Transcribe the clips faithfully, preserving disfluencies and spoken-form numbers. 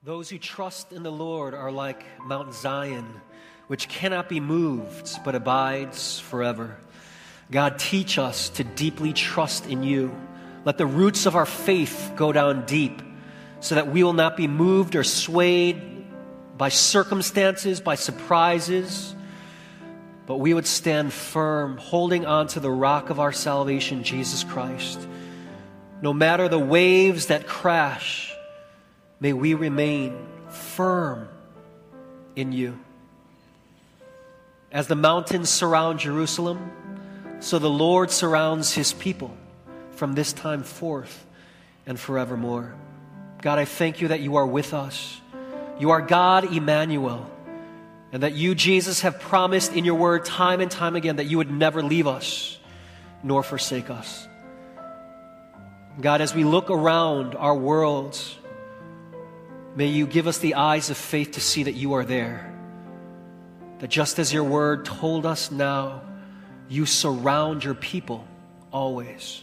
Those who trust in the Lord are like Mount Zion, which cannot be moved, but abides forever. God, teach us to deeply trust in you. Let the roots of our faith go down deep, so that we will not be moved or swayed by circumstances, by surprises, but we would stand firm, holding on to the rock of our salvation, Jesus Christ. No matter the waves that crash, may we remain firm in you. As the mountains surround Jerusalem, so the Lord surrounds his people from this time forth and forevermore. God, I thank you that you are with us. You are God, Emmanuel, and that you, Jesus, have promised in your word time and time again that you would never leave us nor forsake us. God, as we look around our world, may you give us the eyes of faith to see that you are there. That just as your word told us now, you surround your people always.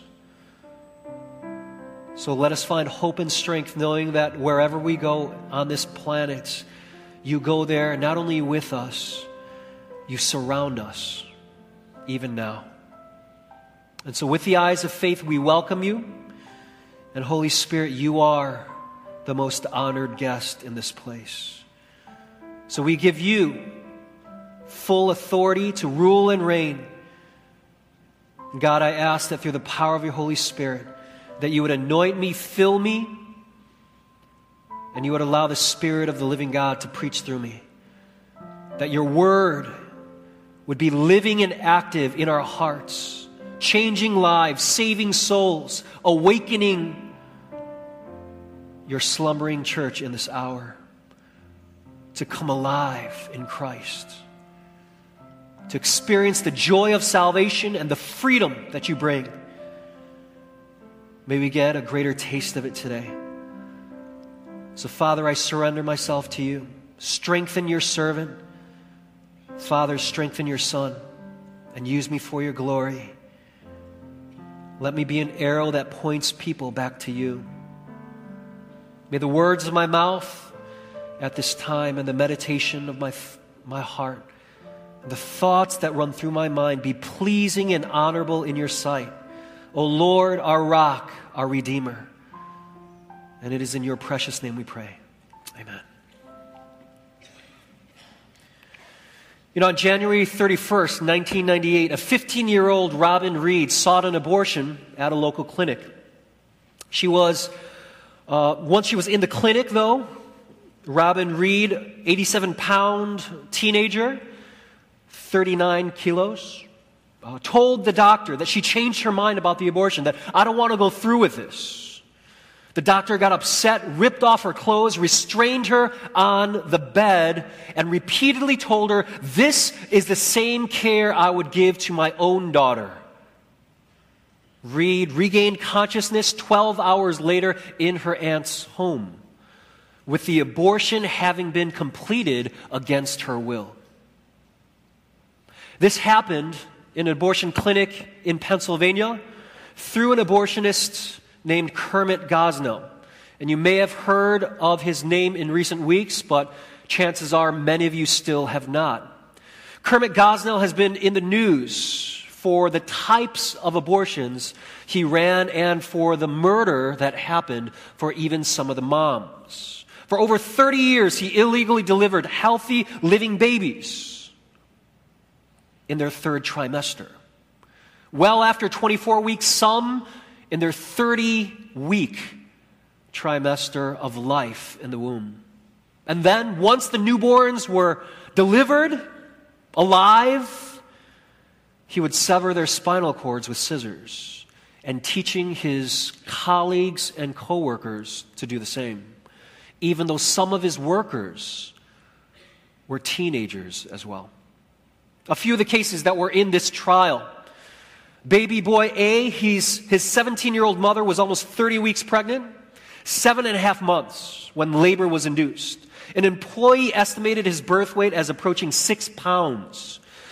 So let us find hope and strength knowing that wherever we go on this planet, you go there not only with us, you surround us even now. And so with the eyes of faith, we welcome you. And Holy Spirit, you are the most honored guest in this place. So we give you full authority to rule and reign. God, I ask that through the power of your Holy Spirit, that you would anoint me, fill me, and you would allow the Spirit of the living God to preach through me. That your word would be living and active in our hearts, changing lives, saving souls, awakening your slumbering church in this hour to come alive in Christ, to experience the joy of salvation and the freedom that you bring. May we get a greater taste of it today. So, Father, I surrender myself to you. Strengthen your servant. Father, strengthen your Son and use me for your glory. Let me be an arrow that points people back to you. May the words of my mouth at this time and the meditation of my, my heart, the thoughts that run through my mind be pleasing and honorable in your sight. O Lord, our rock, our Redeemer. And it is in your precious name we pray. Amen. You know, on January thirty-first, nineteen ninety-eight, a fifteen-year-old Robin Reed sought an abortion at a local clinic. She was, uh, once she was in the clinic, though, Robin Reed, eighty-seven pound teenager, thirty-nine kilos, uh, told the doctor that she changed her mind about the abortion, that I don't want to go through with this. The doctor got upset, ripped off her clothes, restrained her on the bed, and repeatedly told her, this is the same care I would give to my own daughter. Reed regained consciousness twelve hours later in her aunt's home, with the abortion having been completed against her will. This happened in an abortion clinic in Pennsylvania through an abortionist named Kermit Gosnell. And you may have heard of his name in recent weeks, but chances are many of you still have not. Kermit Gosnell has been in the news for the types of abortions he ran and for the murder that happened for even some of the moms. For over thirty years, he illegally delivered healthy, living babies in their third trimester. Well after twenty-four weeks, some in their thirty-week trimester of life in the womb. And then, once the newborns were delivered, alive, he would sever their spinal cords with scissors, and teaching his colleagues and co-workers to do the same, even though some of his workers were teenagers as well. A few of the cases that were in this trial: baby boy A, he's, his seventeen-year-old mother was almost thirty weeks pregnant, seven and a half months when labor was induced. An employee estimated his birth weight as approaching six pounds.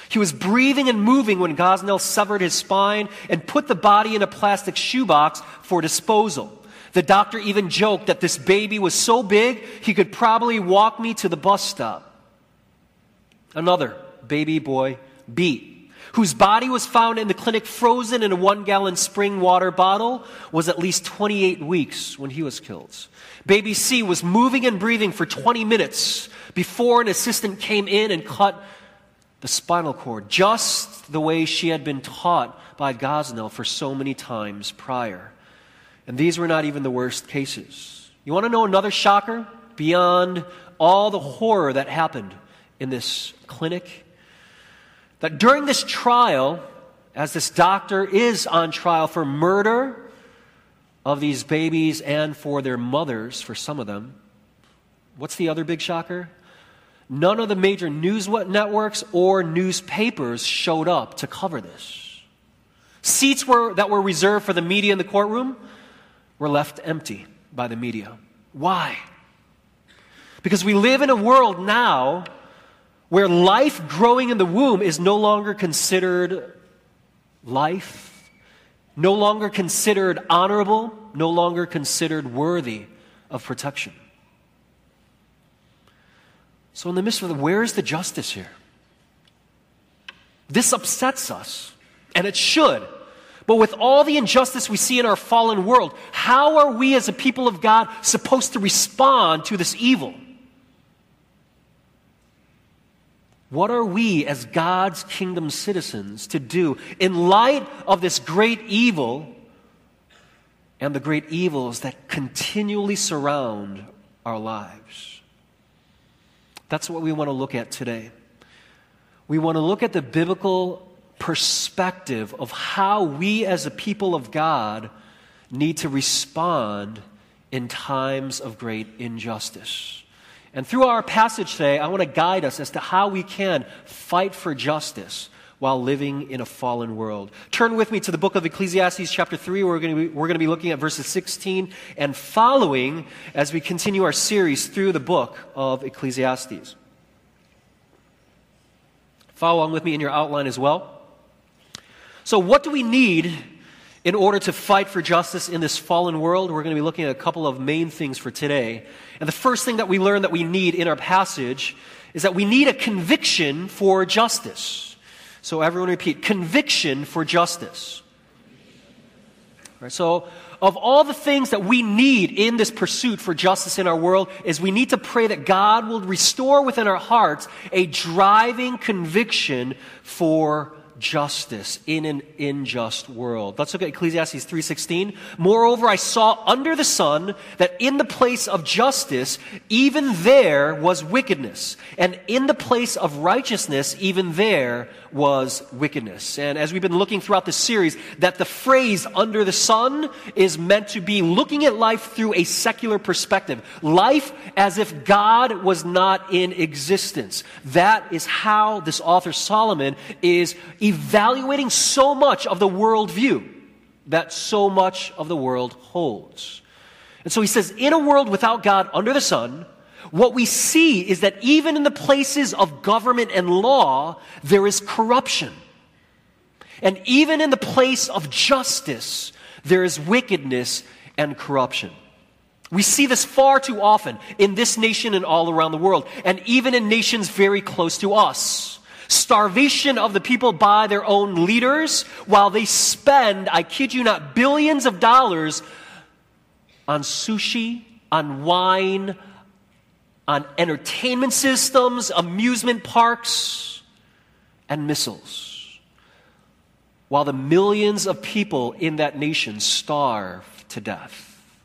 He was breathing and moving when Gosnell severed his spine and put the body in a plastic shoebox for disposal. The doctor even joked that this baby was so big he could probably walk me to the bus stop. Another baby boy, B, whose body was found in the clinic frozen in a one-gallon spring water bottle, was at least twenty-eight weeks when he was killed. Baby C was moving and breathing for twenty minutes before an assistant came in and cut the spinal cord, just the way she had been taught by Gosnell for so many times prior. And these were not even the worst cases. You want to know another shocker beyond all the horror that happened in this clinic? That during this trial, as this doctor is on trial for murder of these babies and for their mothers, for some of them, what's the other big shocker? None of the major news networks or newspapers showed up to cover this. Seats were, that were reserved for the media in the courtroom were left empty by the media. Why? Because we live in a world now where life growing in the womb is no longer considered life, no longer considered honorable, no longer considered worthy of protection. So in the midst of the, where is the justice here? This upsets us, and it should. But with all the injustice we see in our fallen world, how are we as a people of God supposed to respond to this evil? What are we as God's kingdom citizens to do in light of this great evil and the great evils that continually surround our lives? That's what we want to look at today. We want to look at the biblical perspective of how we as a people of God need to respond in times of great injustice. And through our passage today, I want to guide us as to how we can fight for justice while living in a fallen world. Turn with me to the book of Ecclesiastes chapter three. We're going to be, we're going to be looking at verses sixteen and following as we continue our series through the book of Ecclesiastes. Follow along with me in your outline as well. So what do we need in order to fight for justice in this fallen world? We're going to be looking at a couple of main things for today. And the first thing that we learn that we need in our passage is that we need a conviction for justice. So everyone repeat, conviction for justice. All right, so of all the things that we need in this pursuit for justice in our world is we need to pray that God will restore within our hearts a driving conviction for justice in an unjust world. Let's look at Ecclesiastes three sixteen. Moreover, I saw under the sun that in the place of justice, even there was wickedness. And in the place of righteousness, even there was wickedness. And as we've been looking throughout this series, that the phrase under the sun is meant to be looking at life through a secular perspective. Life as if God was not in existence. That is how this author Solomon is evaluating so much of the worldview that so much of the world holds. And so he says, in a world without God under the sun, what we see is that even in the places of government and law, there is corruption. And even in the place of justice, there is wickedness and corruption. We see this far too often in this nation and all around the world, and even in nations very close to us. Starvation of the people by their own leaders, while they spend, I kid you not, billions of dollars on sushi, on wine, on entertainment systems, amusement parks, and missiles. While the millions of people in that nation starve to death.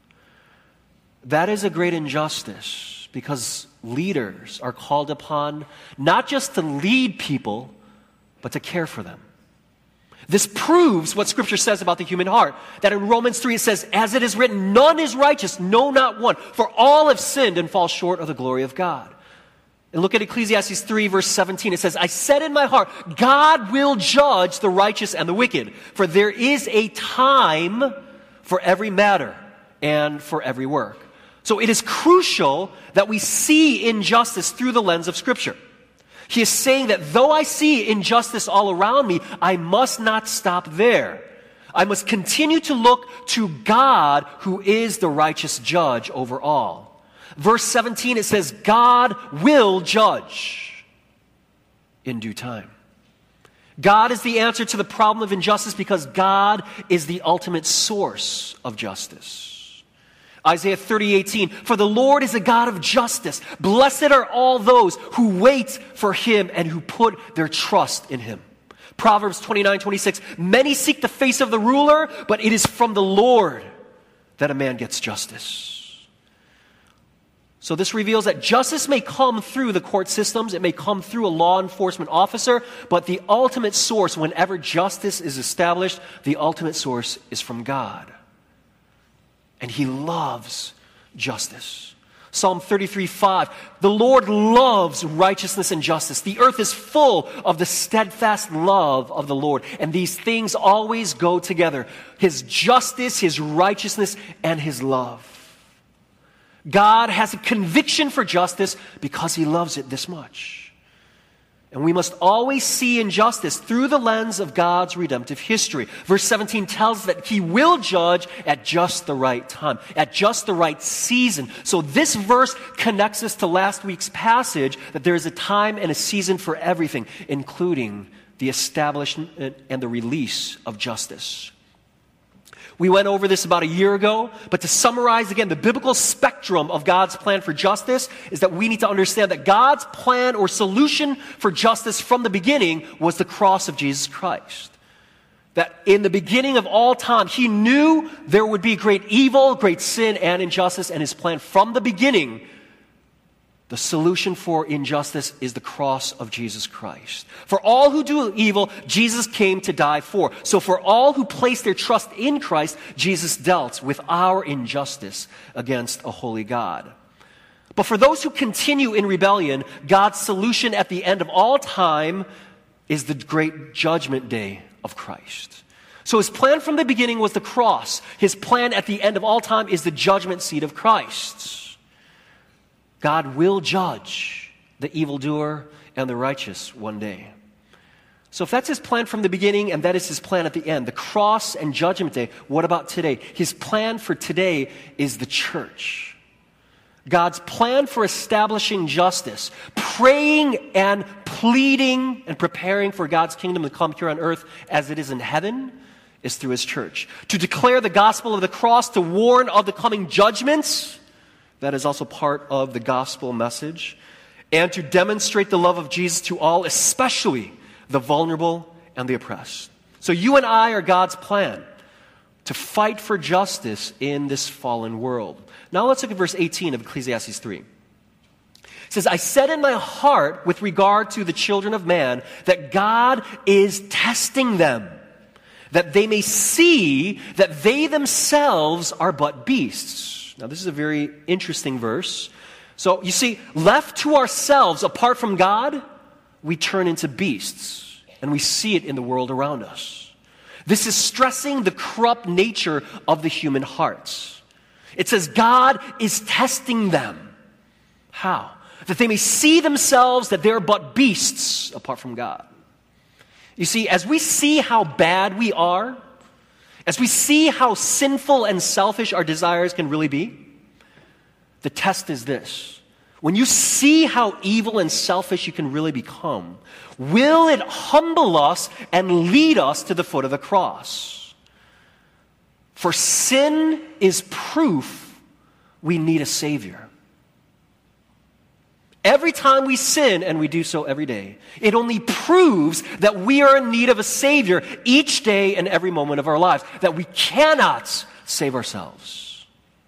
That is a great injustice because leaders are called upon not just to lead people, but to care for them. This proves what Scripture says about the human heart. That in Romans three it says, as it is written, none is righteous, no, not one. For all have sinned and fall short of the glory of God. And look at Ecclesiastes three verse seventeen. It says, I said in my heart, God will judge the righteous and the wicked. For there is a time for every matter and for every work. So it is crucial that we see injustice through the lens of Scripture. He is saying that though I see injustice all around me, I must not stop there. I must continue to look to God, who is the righteous judge over all. Verse seventeen, it says, God will judge in due time. God is the answer to the problem of injustice because God is the ultimate source of justice. Isaiah thirty eighteen, for the Lord is a God of justice. Blessed are all those who wait for him and who put their trust in him. Proverbs twenty-nine twenty-six, many seek the face of the ruler, but it is from the Lord that a man gets justice. So this reveals that justice may come through the court systems, it may come through a law enforcement officer, but the ultimate source, whenever justice is established, the ultimate source is from God. And he loves justice. Psalm thirty-three five, the Lord loves righteousness and justice. The earth is full of the steadfast love of the Lord. And these things always go together. His justice, his righteousness, and his love. God has a conviction for justice because he loves it this much. And we must always see injustice through the lens of God's redemptive history. Verse seventeen tells us that he will judge at just the right time, at just the right season. So this verse connects us to last week's passage that there is a time and a season for everything, including the establishment and the release of justice. We went over this about a year ago, but to summarize again, the biblical spectrum of God's plan for justice is that we need to understand that God's plan or solution for justice from the beginning was the cross of Jesus Christ. That in the beginning of all time, he knew there would be great evil, great sin, and injustice, and his plan from the beginning, the solution for injustice is the cross of Jesus Christ. For all who do evil, Jesus came to die for. So for all who place their trust in Christ, Jesus dealt with our injustice against a holy God. But for those who continue in rebellion, God's solution at the end of all time is the great judgment day of Christ. So his plan from the beginning was the cross. His plan at the end of all time is the judgment seat of Christ. God will judge the evildoer and the righteous one day. So if that's his plan from the beginning and that is his plan at the end, the cross and judgment day, what about today? His plan for today is the church. God's plan for establishing justice, praying and pleading and preparing for God's kingdom to come here on earth as it is in heaven is through his church. To declare the gospel of the cross, to warn of the coming judgments, that is also part of the gospel message. And to demonstrate the love of Jesus to all, especially the vulnerable and the oppressed. So you and I are God's plan to fight for justice in this fallen world. Now let's look at verse eighteen of Ecclesiastes three. It says, I said in my heart with regard to the children of man that God is testing them, that they may see that they themselves are but beasts. Now, this is a very interesting verse. So, you see, left to ourselves, apart from God, we turn into beasts. And we see it in the world around us. This is stressing the corrupt nature of the human hearts. It says God is testing them. How? That they may see themselves that they're but beasts apart from God. You see, as we see how bad we are, as we see how sinful and selfish our desires can really be, the test is this. When you see how evil and selfish you can really become, will it humble us and lead us to the foot of the cross? For sin is proof we need a Savior. Every time we sin, and we do so every day, it only proves that we are in need of a Savior each day and every moment of our lives, that we cannot save ourselves.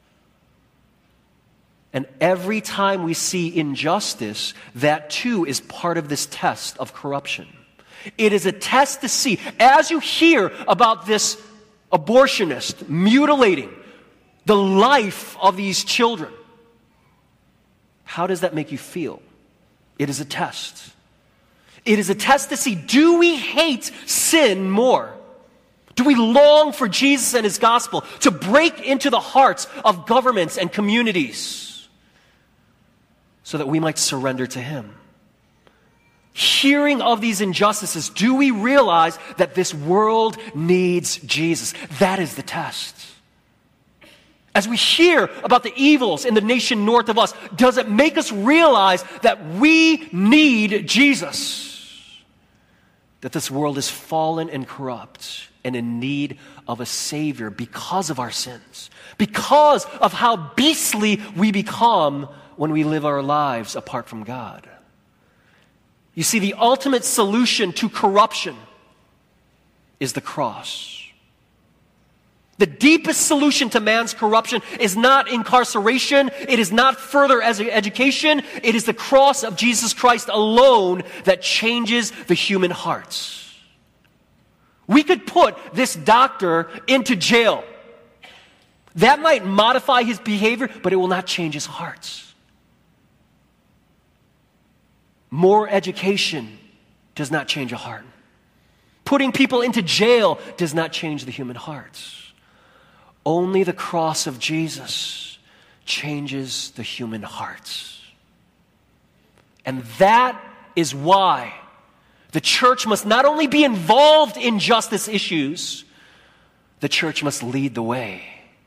And every time we see injustice, that too is part of this test of corruption. It is a test to see, as you hear about this abortionist mutilating the life of these children, how does that make you feel? It is a test. It is a test to see, do we hate sin more? Do we long for Jesus and his gospel to break into the hearts of governments and communities so that we might surrender to him? hearing of these injustices, do we realize that this world needs Jesus? That is the test. As we hear about the evils in the nation north of us, does it make us realize that we need Jesus? That this world is fallen and corrupt and in need of a Savior because of our sins, because of how beastly we become when we live our lives apart from God. You see, the ultimate solution to corruption is the cross. The deepest solution to man's corruption is not incarceration. It is not further as education. It is the cross of Jesus Christ alone that changes the human hearts. We could put this doctor into jail. That might modify his behavior, but it will not change his hearts. More education does not change a heart. Putting people into jail does not change the human hearts. Only the cross of Jesus changes the human hearts. And that is why the church must not only be involved in justice issues, the church must lead the way.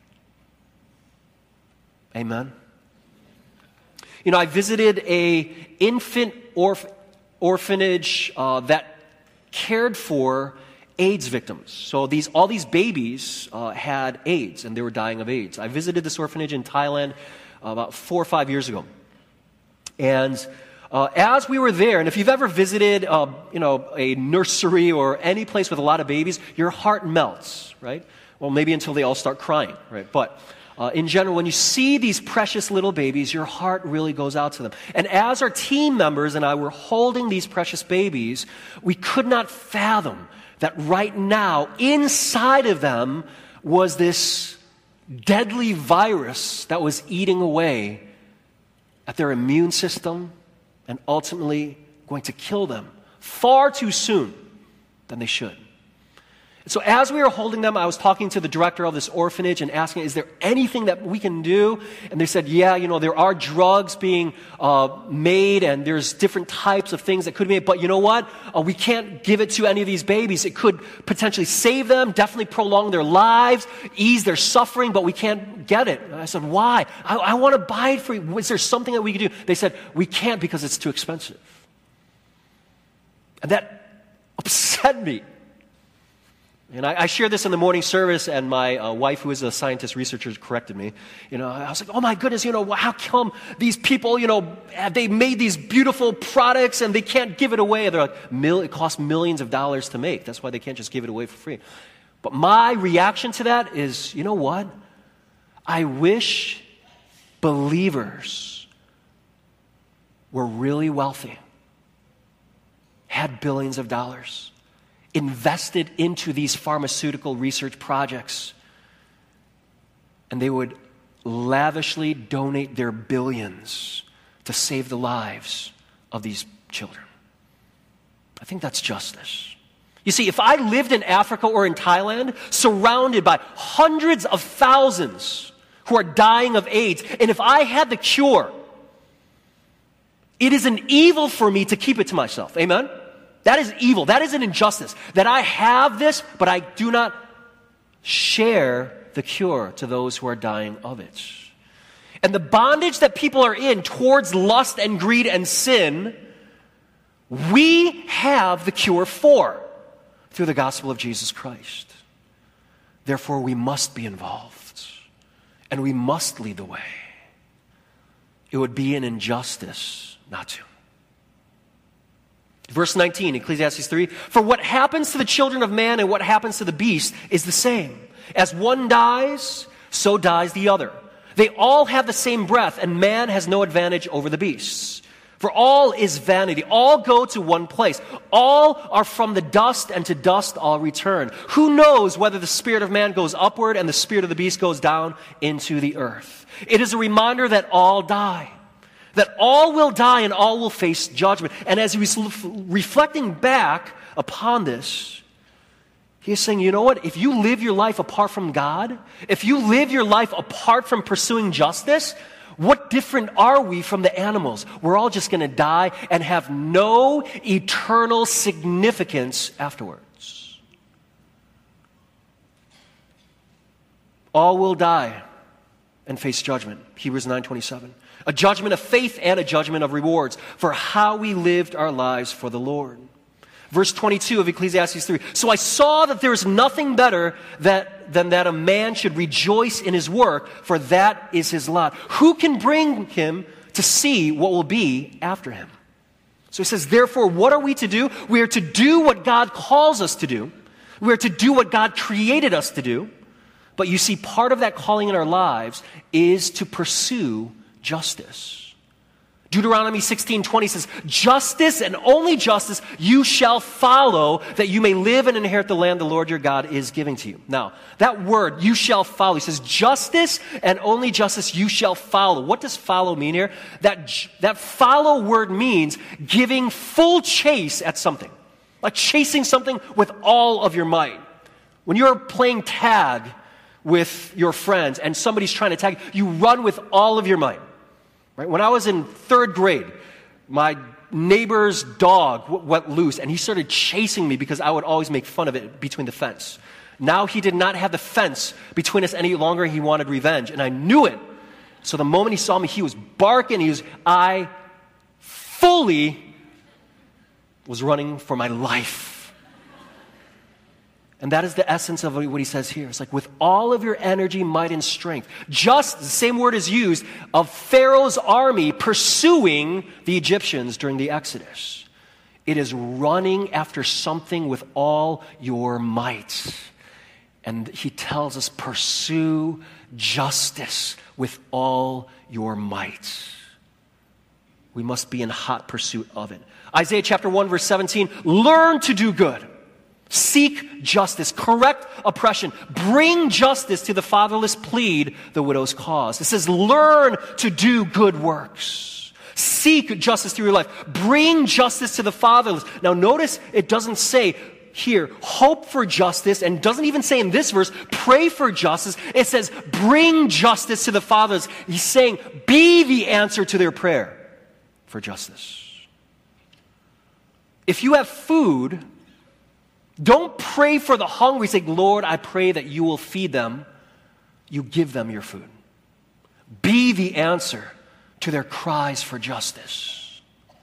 Amen. You know, I visited a infant orph- orphanage uh, that cared for AIDS victims. So these all these babies uh, had AIDS, and they were dying of AIDS. I visited this orphanage in Thailand uh, about four or five years ago. And uh, as we were there, and if you've ever visited, uh, you know, a nursery or any place with a lot of babies, your heart melts, right? Well, maybe until they all start crying, right? But Uh, in general, when you see these precious little babies, your heart really goes out to them. And as our team members and I were holding these precious babies, we could not fathom that right now, inside of them, was this deadly virus that was eating away at their immune system and ultimately going to kill them far too soon than they should. So as we were holding them, I was talking to the director of this orphanage and asking, is there anything that we can do? And they said, yeah, you know, there are drugs being uh, made and there's different types of things that could be made. But you know what? Uh, we can't give it to any of these babies. It could potentially save them, definitely prolong their lives, ease their suffering, but we can't get it. And I said, why? I, I want to buy it for you. Is there something that we can do? They said, we can't because it's too expensive. And that upset me. And I, I shared this in the morning service, and my uh, wife, who is a scientist researcher, corrected me. You know, I was like, oh my goodness, you know, how come these people, you know, have they made these beautiful products and they can't give it away? They're like, Mil- it costs millions of dollars to make. That's why they can't just give it away for free. But my reaction to that is, you know what? I wish believers were really wealthy, had billions of dollars, invested into these pharmaceutical research projects, and they would lavishly donate their billions to save the lives of these children. I think that's justice. You see, if I lived in Africa or in Thailand, surrounded by hundreds of thousands who are dying of AIDS, and if I had the cure, it is an evil for me to keep it to myself. Amen? That is evil. That is an injustice. That I have this, but I do not share the cure to those who are dying of it. And the bondage that people are in towards lust and greed and sin, we have the cure for through the gospel of Jesus Christ. Therefore, we must be involved, and we must lead the way. It would be an injustice not to. Verse nineteen, Ecclesiastes three, for what happens to the children of man and what happens to the beast is the same. As one dies, so dies the other. They all have the same breath, and man has no advantage over the beasts. For all is vanity. All go to one place. All are from the dust, and to dust all return. Who knows whether the spirit of man goes upward and the spirit of the beast goes down into the earth? It is a reminder that all die. That all will die and all will face judgment. And as he's reflecting back upon this, he's saying, you know what? If you live your life apart from God, if you live your life apart from pursuing justice, What different are we from the animals? We're all just going to die and have no eternal significance afterwards. All will die and face judgment. Hebrews nine twenty-seven. A judgment of faith and a judgment of rewards for how we lived our lives for the Lord. Verse twenty-two of Ecclesiastes three. So I saw that there is nothing better that, than that a man should rejoice in his work, for that is his lot. Who can bring him to see what will be after him? So he says, therefore, what are we to do? We are to do what God calls us to do. We are to do what God created us to do. But you see, part of that calling in our lives is to pursue justice. Deuteronomy sixteen twenty says, justice and only justice you shall follow, that you may live and inherit the land the Lord your God is giving to you. Now, that word, you shall follow, he says, justice and only justice you shall follow. What does follow mean here? That, that follow word means giving full chase at something. Like chasing something with all of your might. When you're playing tag with your friends and somebody's trying to tag you, you run with all of your might. Right? When I was in third grade, my neighbor's dog w- went loose, and he started chasing me because I would always make fun of it between the fence. Now he did not have the fence between us any longer. He wanted revenge, and I knew it. So the moment he saw me, he was barking. He was, I fully was running for my life. And that is the essence of what he says here. It's like, with all of your energy, might, and strength. Just, the same word is used, of Pharaoh's army pursuing the Egyptians during the Exodus. It is running after something with all your might. And he tells us, pursue justice with all your might. We must be in hot pursuit of it. Isaiah chapter one, verse seventeen, learn to do good. Seek justice, correct oppression, bring justice to the fatherless, plead the widow's cause. It says, learn to do good works. Seek justice through your life. Bring justice to the fatherless. Now notice it doesn't say here, hope for justice, and doesn't even say in this verse, pray for justice. It says, bring justice to the fatherless. He's saying, be the answer to their prayer for justice. If you have food, don't pray for the hungry. Say, Lord, I pray that you will feed them. You give them your food. Be the answer to their cries for justice.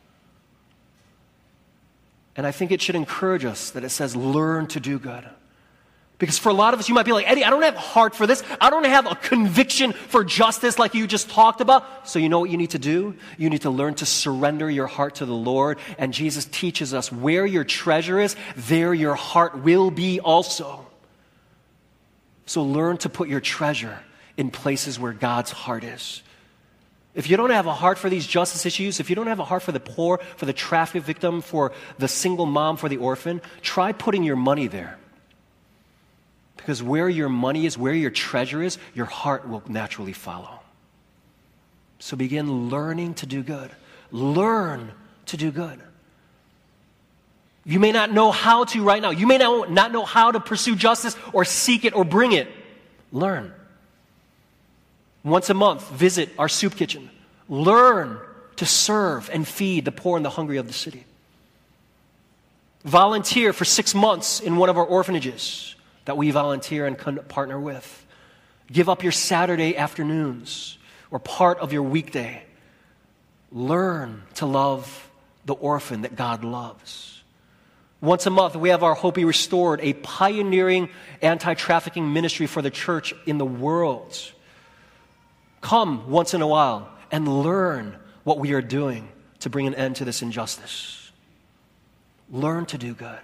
And I think it should encourage us that it says, learn to do good. Because for a lot of us, you might be like, Eddie, I don't have a heart for this. I don't have a conviction for justice like you just talked about. So you know what you need to do? You need to learn to surrender your heart to the Lord. And Jesus teaches us, where your treasure is, there your heart will be also. So learn to put your treasure in places where God's heart is. If you don't have a heart for these justice issues, if you don't have a heart for the poor, for the traffic victim, for the single mom, for the orphan, try putting your money there. Because where your money is, where your treasure is, your heart will naturally follow. So begin learning to do good. Learn to do good. You may not know how to right now. You may not know how to pursue justice or seek it or bring it. Learn. Once a month, visit our soup kitchen. Learn to serve and feed the poor and the hungry of the city. Volunteer for six months in one of our orphanages that we volunteer and partner with. Give up your Saturday afternoons or part of your weekday. Learn to love the orphan that God loves. Once a month, we have our Hope Be Restored, a pioneering anti-trafficking ministry for the church in the world. Come once in a while and learn what we are doing to bring an end to this injustice. Learn to do good.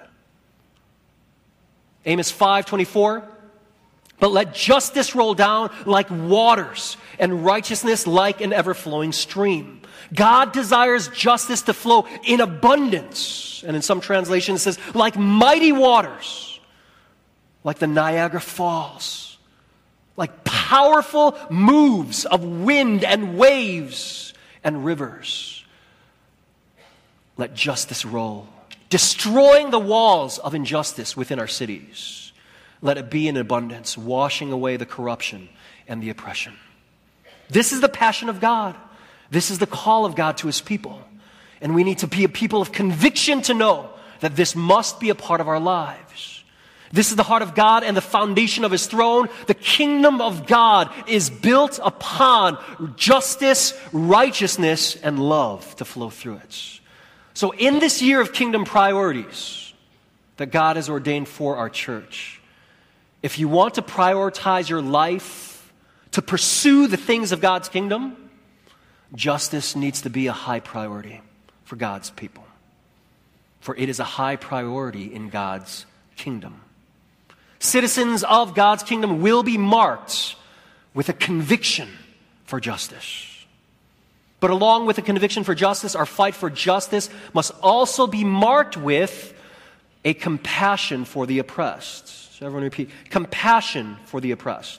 Amos five twenty-four, but let justice roll down like waters and righteousness like an ever-flowing stream. God desires justice to flow in abundance. And in some translations it says, like mighty waters, like the Niagara Falls, like powerful moves of wind and waves and rivers. Let justice roll, destroying the walls of injustice within our cities. Let it be in abundance, washing away the corruption and the oppression. This is the passion of God. This is the call of God to his people. And we need to be a people of conviction to know that this must be a part of our lives. This is the heart of God and the foundation of his throne. The kingdom of God is built upon justice, righteousness, and love to flow through it. So in this year of kingdom priorities that God has ordained for our church, if you want to prioritize your life to pursue the things of God's kingdom, justice needs to be a high priority for God's people. For it is a high priority in God's kingdom. Citizens of God's kingdom will be marked with a conviction for justice. But along with the conviction for justice, our fight for justice must also be marked with a compassion for the oppressed. So everyone repeat, compassion for the oppressed.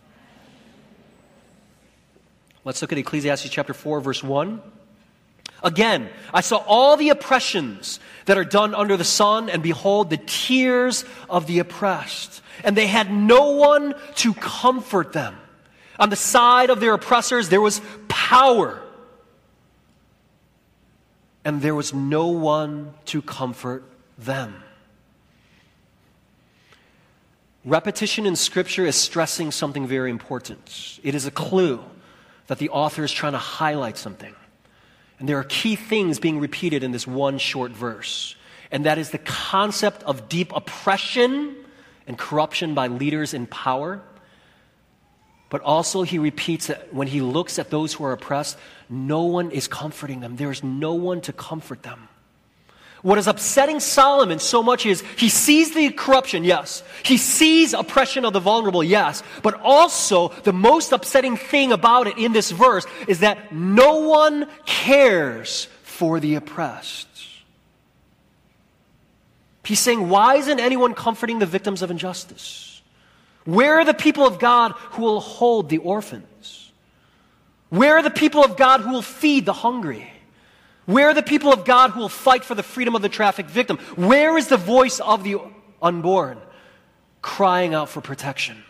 Let's look at Ecclesiastes chapter four, verse one. Again, I saw all the oppressions that are done under the sun, and behold, the tears of the oppressed. And they had no one to comfort them. On the side of their oppressors, there was power. And there was no one to comfort them. Repetition in Scripture is stressing something very important. It is a clue that the author is trying to highlight something. And there are key things being repeated in this one short verse. And that is the concept of deep oppression and corruption by leaders in power. But also he repeats that when he looks at those who are oppressed, no one is comforting them. There is no one to comfort them. What is upsetting Solomon so much is he sees the corruption, yes. He sees oppression of the vulnerable, yes. But also, the most upsetting thing about it in this verse is that no one cares for the oppressed. He's saying, why isn't anyone comforting the victims of injustice? Where are the people of God who will hold the orphans? Where are the people of God who will feed the hungry? Where are the people of God who will fight for the freedom of the trafficked victim? Where is the voice of the unborn crying out for protection?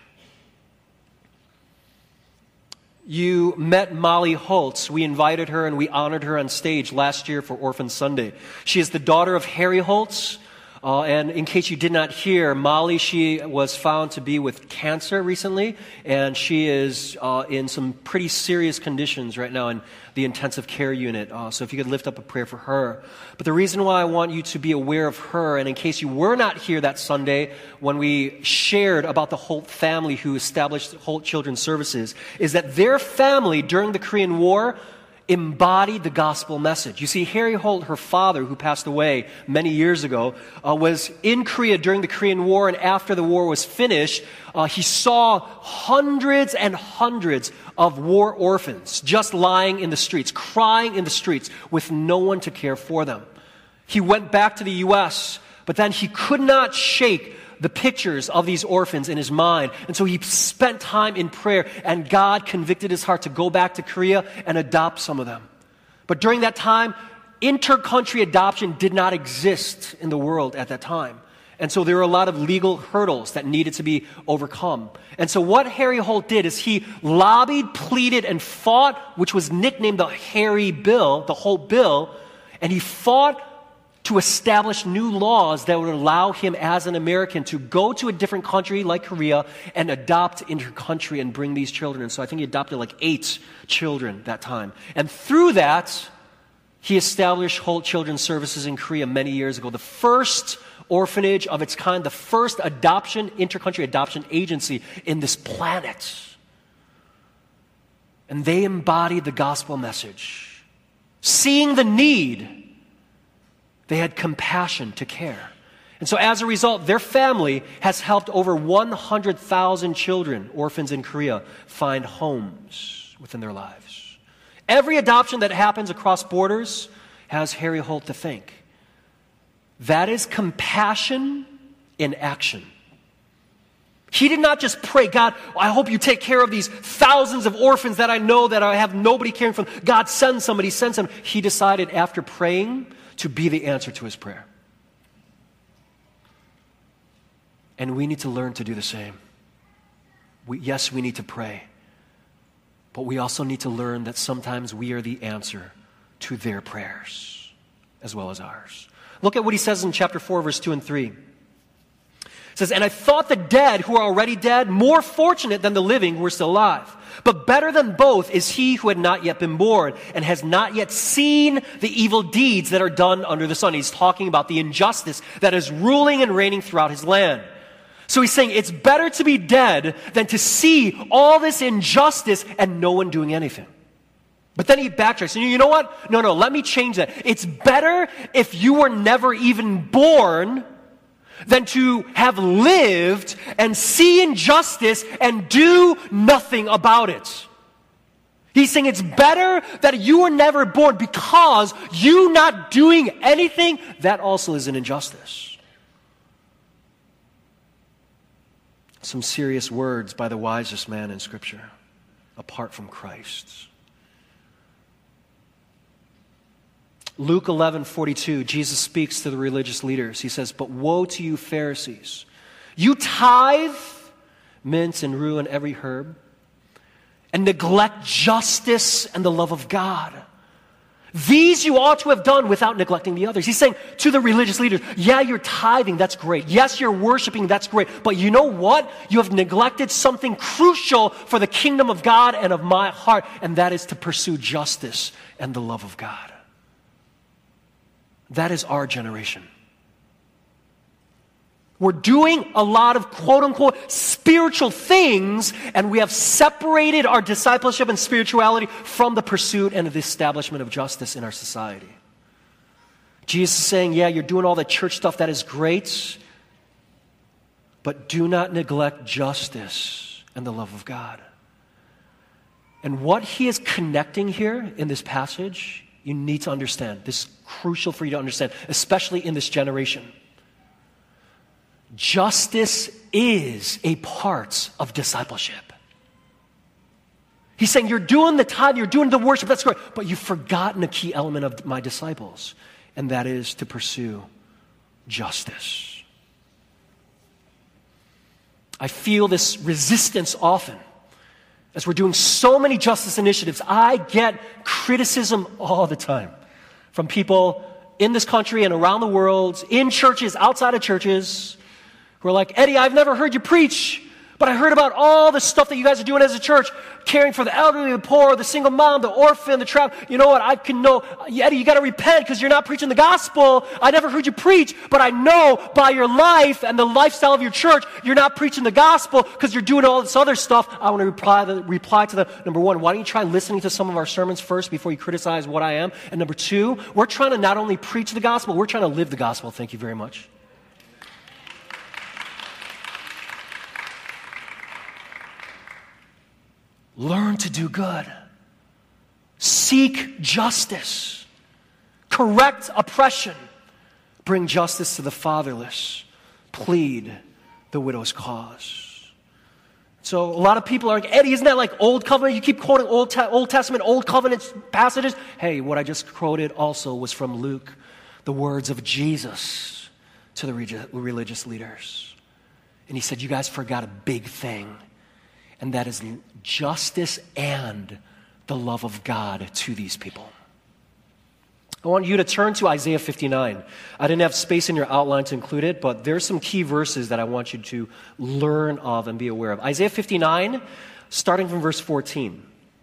You met Molly Holtz. We invited her and we honored her on stage last year for Orphan Sunday. She is the daughter of Harry Holtz. Uh, and in case you did not hear, Molly, she was found to be with cancer recently, and she is uh, in some pretty serious conditions right now in the intensive care unit. Uh, so if you could lift up a prayer for her. But the reason why I want you to be aware of her, and in case you were not here that Sunday when we shared about the Holt family who established Holt Children's Services, is that their family during the Korean War embodied the gospel message. You see, Harry Holt, her father, who passed away many years ago, uh, was in Korea during the Korean War, and after the war was finished, uh, he saw hundreds and hundreds of war orphans just lying in the streets, crying in the streets, with no one to care for them. He went back to the U S, but then he could not shake the pictures of these orphans in his mind. And so he spent time in prayer, and God convicted his heart to go back to Korea and adopt some of them. But during that time, inter-country adoption did not exist in the world at that time. And so there were a lot of legal hurdles that needed to be overcome. And so what Harry Holt did is he lobbied, pleaded, and fought, which was nicknamed the Harry Bill, the Holt Bill, and he fought to establish new laws that would allow him as an American to go to a different country like Korea and adopt inter-country and bring these children. And so I think he adopted like eight children that time. And through that, he established Holt Children's Services in Korea many years ago. The first orphanage of its kind, the first adoption, inter-country adoption agency in this planet. And they embodied the gospel message. Seeing the need, they had compassion to care. And so as a result, their family has helped over one hundred thousand children, orphans in Korea, find homes within their lives. Every adoption that happens across borders has Harry Holt to thank. That is compassion in action. He did not just pray, God, I hope you take care of these thousands of orphans that I know that I have nobody caring for them. God, send somebody, send some. He decided after praying to be the answer to his prayer. And we need to learn to do the same. We, yes, we need to pray. But we also need to learn that sometimes we are the answer to their prayers as well as ours. Look at what he says in chapter four, verse two and three. It says, "And I thought the dead who are already dead more fortunate than the living who are still alive. But better than both is he who had not yet been born and has not yet seen the evil deeds that are done under the sun." He's talking about the injustice that is ruling and reigning throughout his land. So he's saying it's better to be dead than to see all this injustice and no one doing anything. But then he backtracks. And you know what? No, no, let me change that. It's better if you were never even born than to have lived and see injustice and do nothing about it. He's saying it's better that you were never born, because you not doing anything, that also is an injustice. Some serious words by the wisest man in Scripture, apart from Christ. Luke eleven forty-two, Jesus speaks to the religious leaders. He says, "But woe to you, Pharisees! You tithe mint and rue and every herb, and neglect justice and the love of God. These you ought to have done without neglecting the others." He's saying to the religious leaders, yeah, you're tithing, that's great. Yes, you're worshiping, that's great. But you know what? You have neglected something crucial for the kingdom of God and of my heart, and that is to pursue justice and the love of God. That is our generation. We're doing a lot of quote-unquote spiritual things, and we have separated our discipleship and spirituality from the pursuit and the establishment of justice in our society. Jesus is saying, yeah, you're doing all that church stuff, that is great, but do not neglect justice and the love of God. And what he is connecting here in this passage, you need to understand. This is crucial for you to understand, especially in this generation. Justice is a part of discipleship. He's saying, you're doing the tithe, you're doing the worship, that's great, but you've forgotten a key element of my disciples, and that is to pursue justice. I feel this resistance often. As we're doing so many justice initiatives, I get criticism all the time from people in this country and around the world, in churches, outside of churches, who are like, Eddie, I've never heard you preach, but I heard about all the stuff that you guys are doing as a church, caring for the elderly, the poor, the single mom, the orphan, the trapped. You know what? I can know, Eddie, you got to repent because you're not preaching the gospel. I never heard you preach, but I know by your life and the lifestyle of your church, you're not preaching the gospel because you're doing all this other stuff. I want to reply, the, reply to the, number one, why don't you try listening to some of our sermons first before you criticize what I am? And number two, we're trying to not only preach the gospel, we're trying to live the gospel. Thank you very much. Learn to do good. Seek justice. Correct oppression. Bring justice to the fatherless. Plead the widow's cause. So a lot of people are like, Eddie, isn't that like Old Covenant? You keep quoting Old, Te- Old Testament, Old Covenant passages. Hey, what I just quoted also was from Luke, the words of Jesus to the regi- religious leaders. And he said, you guys forgot a big thing. And that is justice and the love of God to these people. I want you to turn to Isaiah fifty-nine. I didn't have space in your outline to include it, but there's some key verses that I want you to learn of and be aware of. Isaiah fifty-nine, starting from verse fourteen.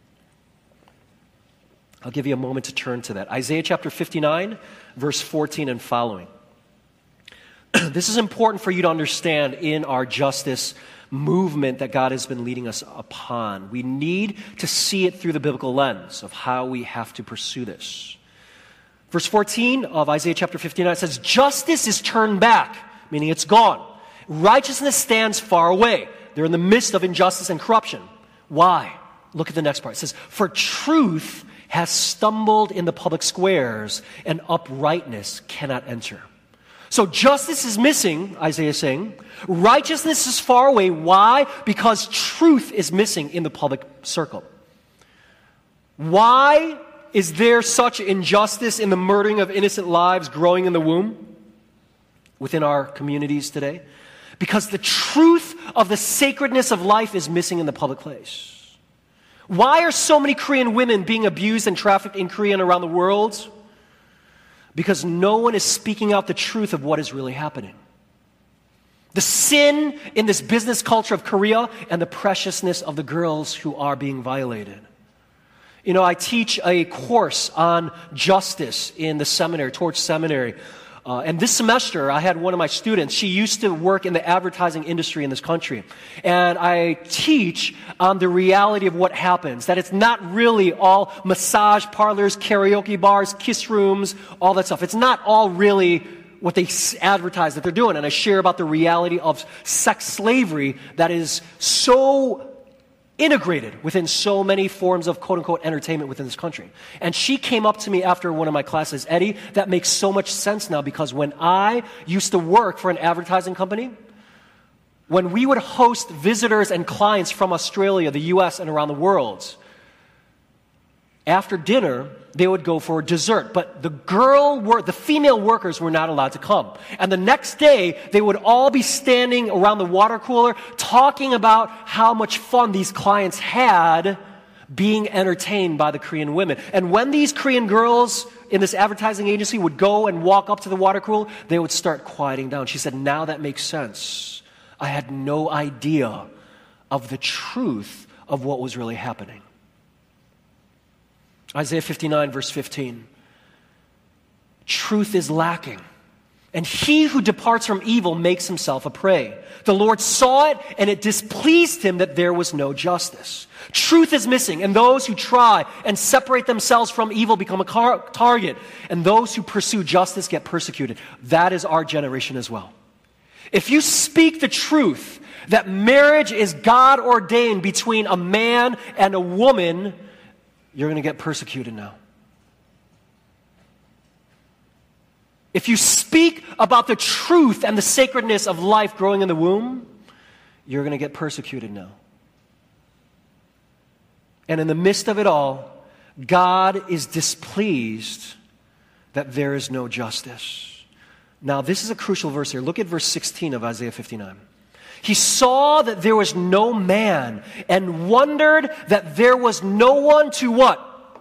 I'll give you a moment to turn to that. Isaiah chapter fifty-nine, verse fourteen and following. This is important for you to understand in our justice movement that God has been leading us upon. We need to see it through the biblical lens of how we have to pursue this. Verse fourteen of Isaiah chapter fifty-nine says, justice is turned back, meaning it's gone. Righteousness stands far away. They're in the midst of injustice and corruption. Why? Look at the next part. It says, for truth has stumbled in the public squares, and uprightness cannot enter. So justice is missing, Isaiah is saying. Righteousness is far away. Why? Because truth is missing in the public circle. Why is there such injustice in the murdering of innocent lives growing in the womb within our communities today? Because the truth of the sacredness of life is missing in the public place. Why are so many Korean women being abused and trafficked in Korea and around the world? Because no one is speaking out the truth of what is really happening. The sin in this business culture of Korea and the preciousness of the girls who are being violated. You know, I teach a course on justice in the seminary, Torch Seminary. Uh, and this semester, I had one of my students. She used to work in the advertising industry in this country. And I teach on the reality of what happens, that it's not really all massage parlors, karaoke bars, kiss rooms, all that stuff. It's not all really what they advertise that they're doing. And I share about the reality of sex slavery that is so integrated within so many forms of quote-unquote entertainment within this country. And she came up to me after one of my classes, Eddie, that makes so much sense now, because when I used to work for an advertising company, when we would host visitors and clients from Australia, the U S, and around the world, after dinner, they would go for dessert. But the girl, wor- the female workers were not allowed to come. And the next day, they would all be standing around the water cooler talking about how much fun these clients had being entertained by the Korean women. And when these Korean girls in this advertising agency would go and walk up to the water cooler, they would start quieting down. She said, now that makes sense. I had no idea of the truth of what was really happening. Isaiah fifty-nine, verse fifteen. Truth is lacking, and he who departs from evil makes himself a prey. The Lord saw it, and it displeased him that there was no justice. Truth is missing, and those who try and separate themselves from evil become a car- target, and those who pursue justice get persecuted. That is our generation as well. If you speak the truth that marriage is God ordained between a man and a woman, you're going to get persecuted now. If you speak about the truth and the sacredness of life growing in the womb, you're going to get persecuted now. And in the midst of it all, God is displeased that there is no justice. Now, this is a crucial verse here. Look at verse sixteen of Isaiah fifty-nine. He saw that there was no man and wondered that there was no one to what?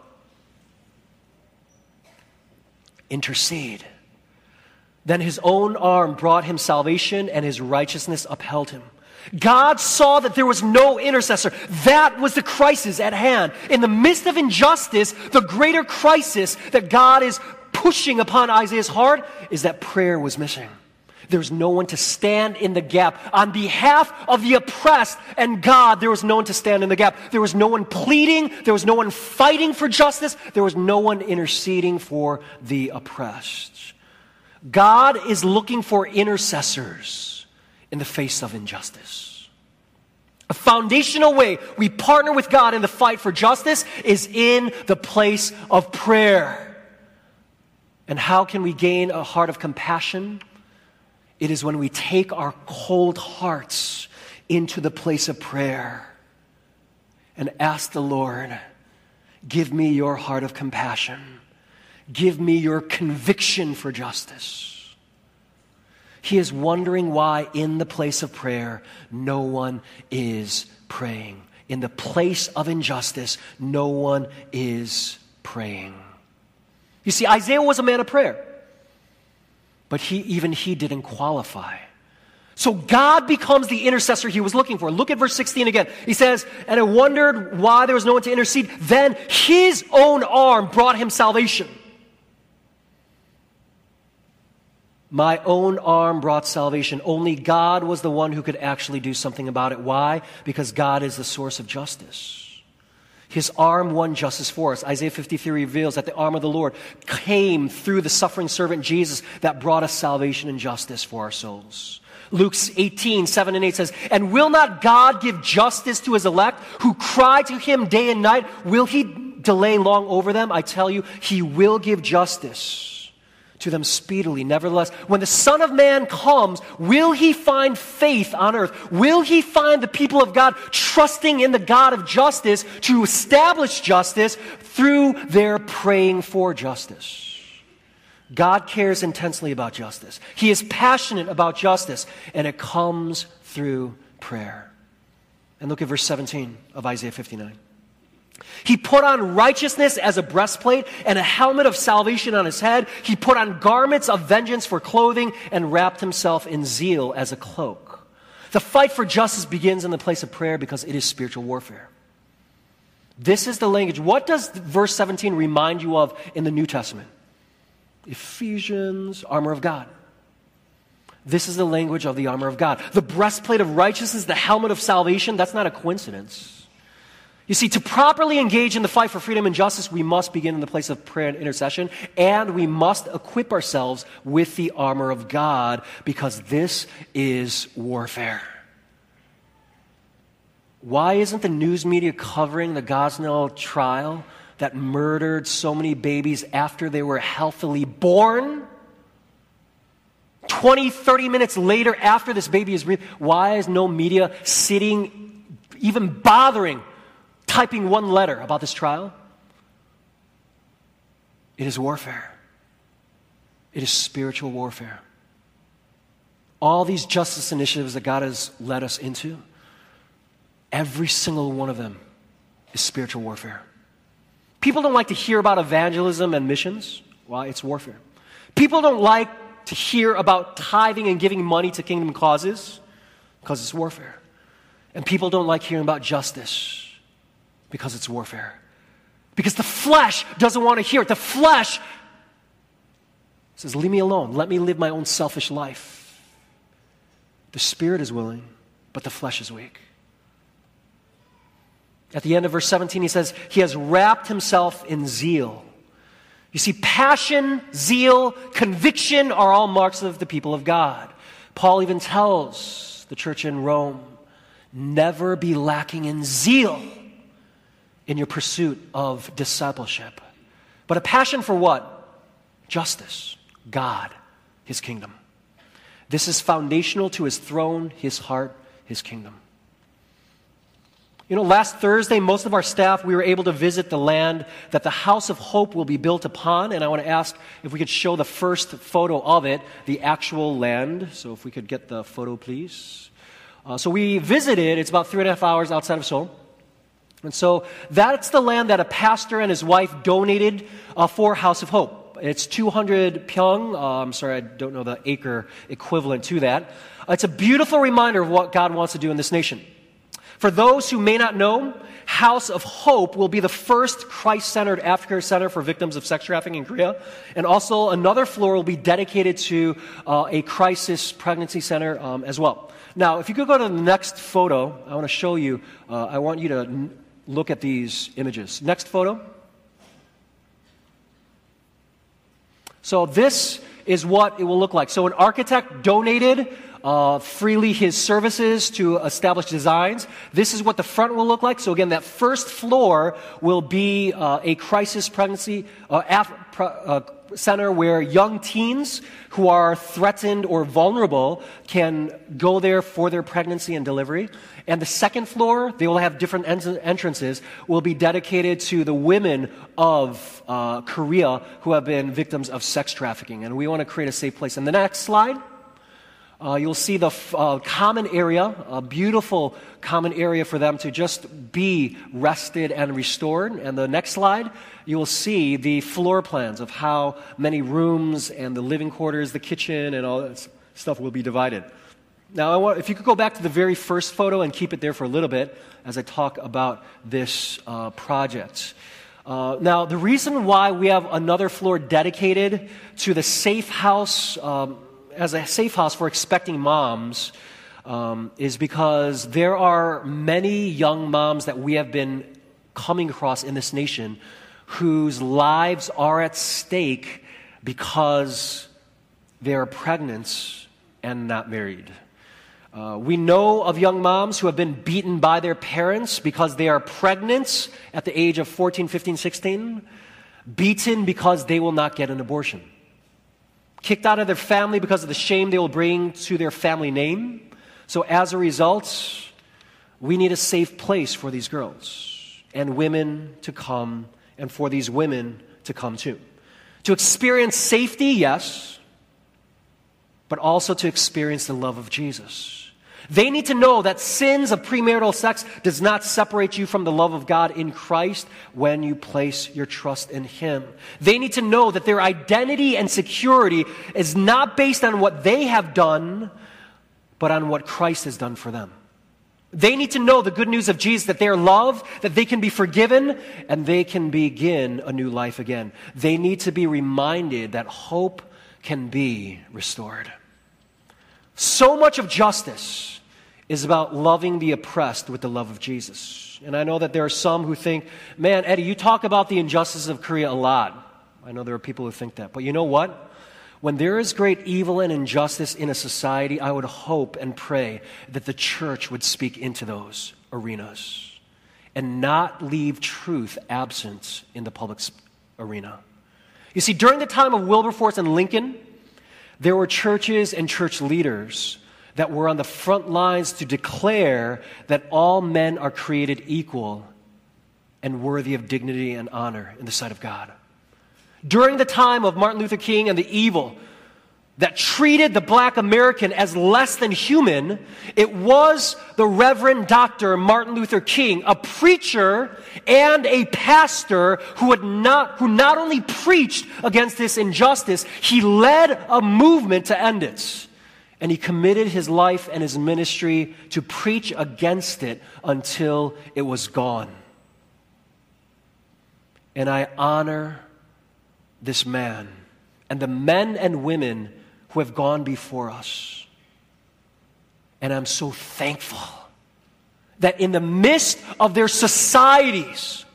Intercede. Then his own arm brought him salvation, and his righteousness upheld him. God saw that there was no intercessor. That was the crisis at hand. In the midst of injustice, the greater crisis that God is pushing upon Isaiah's heart is that prayer was missing. There was no one to stand in the gap. On behalf of the oppressed and God, there was no one to stand in the gap. There was no one pleading. There was no one fighting for justice. There was no one interceding for the oppressed. God is looking for intercessors in the face of injustice. A foundational way we partner with God in the fight for justice is in the place of prayer. And how can we gain a heart of compassion? It is when we take our cold hearts into the place of prayer and ask the Lord, give me your heart of compassion. Give me your conviction for justice. He is wondering why in the place of prayer, no one is praying. In the place of injustice, no one is praying. You see, Isaiah was a man of prayer. But he, even he didn't qualify. So God becomes the intercessor he was looking for. Look at verse sixteen again. He says, and I wondered why there was no one to intercede. Then his own arm brought him salvation. My own arm brought salvation. Only God was the one who could actually do something about it. Why? Because God is the source of justice. His arm won justice for us. Isaiah fifty-three reveals that the arm of the Lord came through the suffering servant Jesus that brought us salvation and justice for our souls. Luke eighteen, seven and eight says, and will not God give justice to his elect who cry to him day and night? Will he delay long over them? I tell you, he will give justice to them speedily. Nevertheless, when the Son of Man comes, will he find faith on earth? Will he find the people of God trusting in the God of justice to establish justice through their praying for justice? God cares intensely about justice. He is passionate about justice, and it comes through prayer. And look at verse seventeen of Isaiah fifty-nine. He put on righteousness as a breastplate and a helmet of salvation on his head. He put on garments of vengeance for clothing and wrapped himself in zeal as a cloak. The fight for justice begins in the place of prayer because it is spiritual warfare. This is the language. What does verse seventeen remind you of in the New Testament? Ephesians, armor of God. This is the language of the armor of God. The breastplate of righteousness, the helmet of salvation, that's not a coincidence. You see, to properly engage in the fight for freedom and justice, we must begin in the place of prayer and intercession, and we must equip ourselves with the armor of God, because this is warfare. Why isn't the news media covering the Gosnell trial that murdered so many babies after they were healthily born? twenty, thirty minutes later after this baby is breathed, why is no media sitting, even bothering, typing one letter about this trial? It is warfare. It is spiritual warfare. All these justice initiatives that God has led us into, every single one of them is spiritual warfare. People don't like to hear about evangelism and missions. Why? It's warfare. People don't like to hear about tithing and giving money to kingdom causes because it's warfare. And people don't like hearing about justice because it's warfare. Because the flesh doesn't want to hear it. The flesh says, leave me alone. Let me live my own selfish life. The spirit is willing, but the flesh is weak. At the end of verse seventeen, he says, he has wrapped himself in zeal. You see, passion, zeal, conviction are all marks of the people of God. Paul even tells the church in Rome, never be lacking in zeal in your pursuit of discipleship. But a passion for what? Justice, God, his kingdom. This is foundational to his throne, his heart, his kingdom. You know, last Thursday, most of our staff, we were able to visit the land that the House of Hope will be built upon. And I want to ask if we could show the first photo of it, the actual land. So if we could get the photo, please. Uh, so we visited. It's about three and a half hours outside of Seoul. And so that's the land that a pastor and his wife donated uh, for House of Hope. It's two hundred pyeong. Uh, I'm sorry, I don't know the acre equivalent to that. Uh, it's a beautiful reminder of what God wants to do in this nation. For those who may not know, House of Hope will be the first Christ-centered aftercare center for victims of sex trafficking in Korea. And also another floor will be dedicated to uh, a crisis pregnancy center um, as well. Now, if you could go to the next photo, I want to show you, uh, I want you to n- look at these images. Next photo. So this is what it will look like. So an architect donated Uh, freely his services to establish designs. This is what the front will look like. So again, that first floor will be uh, a crisis pregnancy uh, af- pro- uh, center where young teens who are threatened or vulnerable can go there for their pregnancy and delivery. And the second floor, they will have different en- entrances, will be dedicated to the women of uh, Korea who have been victims of sex trafficking. And we want to create a safe place. And the next slide. Uh, you'll see the uh, common area, a beautiful common area for them to just be rested and restored. And the next slide, you will see the floor plans of how many rooms and the living quarters, the kitchen, and all that stuff will be divided. Now, I want, if you could go back to the very first photo and keep it there for a little bit as I talk about this uh, project. Uh, now, the reason why we have another floor dedicated to the safe house um, as a safe house for expecting moms um, is because there are many young moms that we have been coming across in this nation whose lives are at stake because they are pregnant and not married. Uh, we know of young moms who have been beaten by their parents because they are pregnant at the age of fourteen, fifteen, sixteen, beaten because they will not get an abortion. Kicked out of their family because of the shame they will bring to their family name. So as a result, we need a safe place for these girls and women to come, and for these women to come too. To experience safety, yes, but also to experience the love of Jesus. They need to know that sins of premarital sex does not separate you from the love of God in Christ when you place your trust in Him. They need to know that their identity and security is not based on what they have done, but on what Christ has done for them. They need to know the good news of Jesus, that they are loved, that they can be forgiven, and they can begin a new life again. They need to be reminded that hope can be restored. So much of justice is about loving the oppressed with the love of Jesus. And I know that there are some who think, man, Eddie, you talk about the injustice of Korea a lot. I know there are people who think that. But you know what? When there is great evil and injustice in a society, I would hope and pray that the church would speak into those arenas and not leave truth absent in the public arena. You see, during the time of Wilberforce and Lincoln, there were churches and church leaders that were on the front lines to declare that all men are created equal and worthy of dignity and honor in the sight of God. During the time of Martin Luther King and the evil that treated the black American as less than human, it was the Reverend Doctor Martin Luther King, a preacher and a pastor who had not, who not only preached against this injustice, he led a movement to end it. And he committed his life and his ministry to preach against it until it was gone. And I honor this man and the men and women who have gone before us. And I'm so thankful that in the midst of their societies,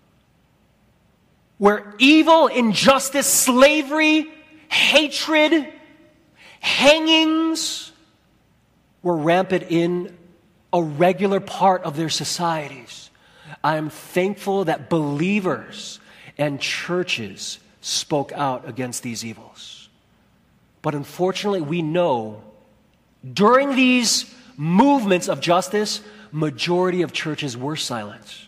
where evil, injustice, slavery, hatred, hangings were rampant in a regular part of their societies, I am thankful that believers and churches spoke out against these evils. But unfortunately, we know during these movements of justice, majority of churches were silent.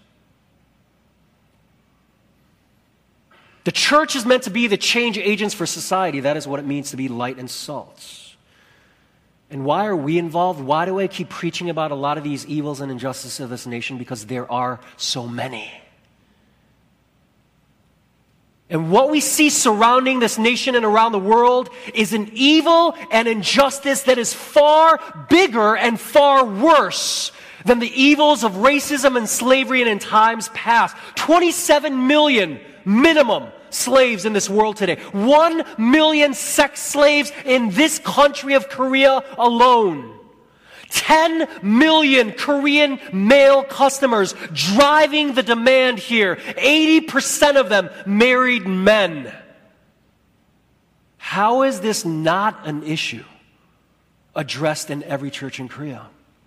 The church is meant to be the change agents for society. That is what it means to be light and salt. And why are we involved? Why do I keep preaching about a lot of these evils and injustices of this nation? Because there are so many. And what we see surrounding this nation and around the world is an evil and injustice that is far bigger and far worse than the evils of racism and slavery and in times past. twenty-seven million minimum slaves in this world today. One million sex slaves in this country of Korea alone. ten million Korean male customers driving the demand here. eighty percent of them married men. How is this not an issue addressed in every church in Korea?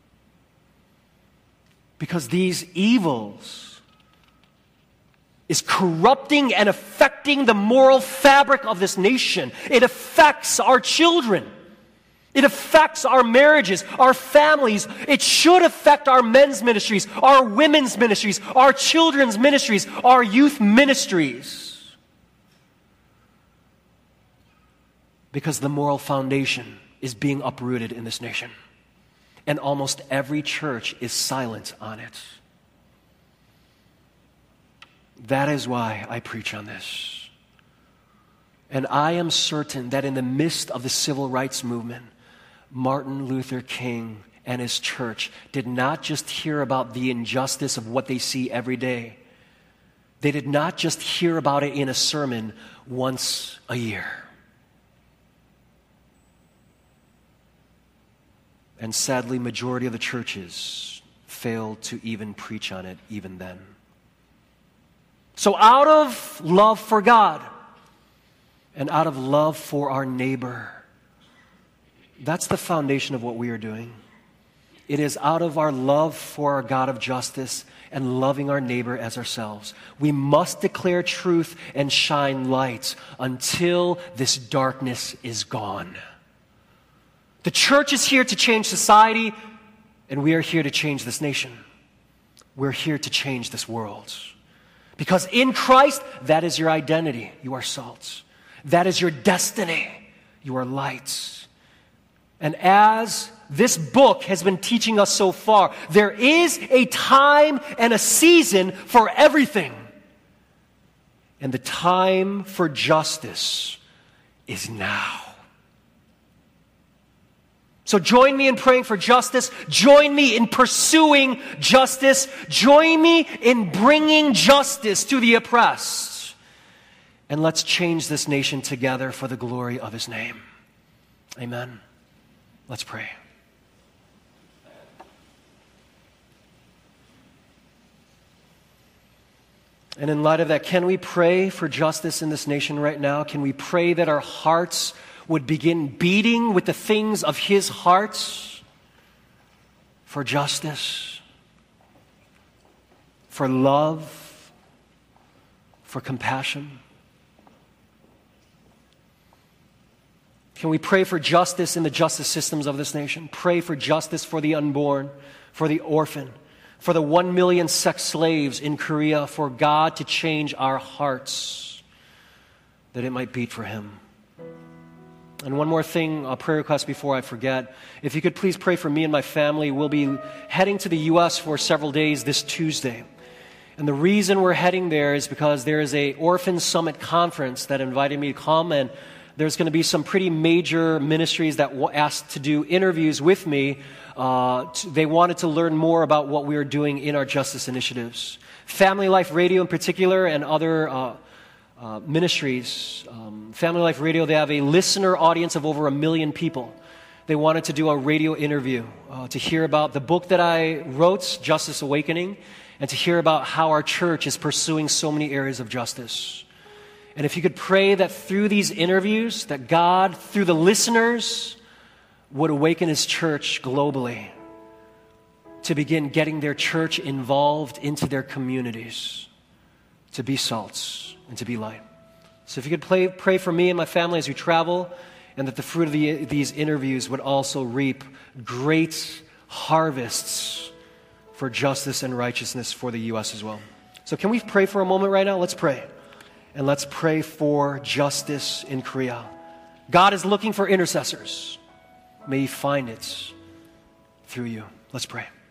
Because these evils is corrupting and affecting the moral fabric of this nation. It affects our children. It affects our marriages, our families. It should affect our men's ministries, our women's ministries, our children's ministries, our youth ministries. Because the moral foundation is being uprooted in this nation. And almost every church is silent on it. That is why I preach on this. And I am certain that in the midst of the civil rights movement, Martin Luther King and his church did not just hear about the injustice of what they see every day. They did not just hear about it in a sermon once a year. And sadly, majority of the churches failed to even preach on it even then. So out of love for God and out of love for our neighbor, that's the foundation of what we are doing. It is out of our love for our God of justice and loving our neighbor as ourselves. We must declare truth and shine light until this darkness is gone. The church is here to change society, and we are here to change this nation. We're here to change this world. Because in Christ, that is your identity. You are salt. That is your destiny. You are light. And as this book has been teaching us so far, there is a time and a season for everything. And the time for justice is now. So join me in praying for justice. Join me in pursuing justice. Join me in bringing justice to the oppressed. And let's change this nation together for the glory of His name. Amen. Let's pray. And in light of that, can we pray for justice in this nation right now? Can we pray that our hearts would begin beating with the things of His heart for justice, for love, for compassion? Can we pray for justice in the justice systems of this nation? Pray for justice for the unborn, for the orphan, for the one million sex slaves in Korea, for God to change our hearts, that it might beat for Him. And one more thing, a prayer request before I forget. If you could please pray for me and my family. We'll be heading to the U S for several days this Tuesday. And the reason we're heading there is because there is a Orphan Summit conference that invited me to come, and there's going to be some pretty major ministries that asked to do interviews with me. Uh, to, they wanted to learn more about what we are doing in our justice initiatives. Family Life Radio in particular and other uh, uh, ministries. Um, Family Life Radio, they have a listener audience of over a million people. They wanted to do a radio interview uh, to hear about the book that I wrote, Justice Awakening, and to hear about how our church is pursuing so many areas of justice. And if you could pray that through these interviews, that God, through the listeners, would awaken His church globally to begin getting their church involved into their communities, to be salts and to be light. So if you could pray, pray for me and my family as we travel, and that the fruit of the, these interviews would also reap great harvests for justice and righteousness for the U S as well. So can we pray for a moment right now? Let's pray. And let's pray for justice in Korea. God is looking for intercessors. May He find it through you. Let's pray.